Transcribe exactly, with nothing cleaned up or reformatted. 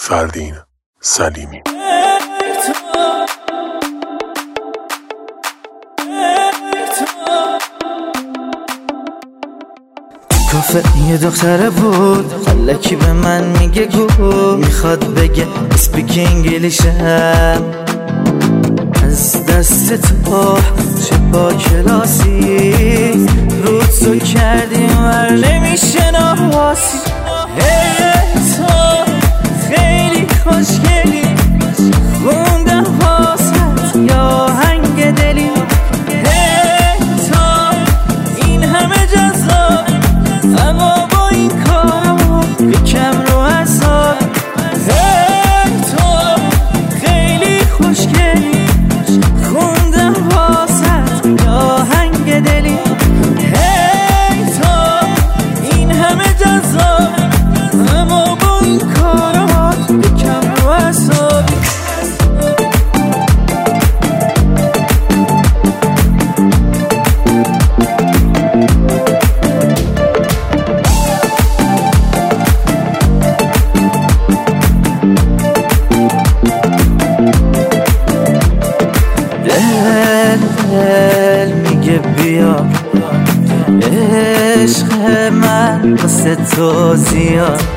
فردین سلیمی. کافه یه دختره بود، الکی به من میگه گو، میخواد بگه اسپیک انگلیشم. از دست تو چه با کلاسی رود سو کردیم ور نمیشه ناواسی. هی تو خیلی خوشگلی، خوندم واسط یا هنگ دلی. هی تو این همه جذاب، اما با این کارم یکم رو اعصاب. هی تو خیلی خوشگلی، خوندم واسط یا هنگ دلی. هی تو این همه جذاب، اما با این کارم یکم رو اعصاب. دل میگه بیا، عشق من واسه تو زیاد.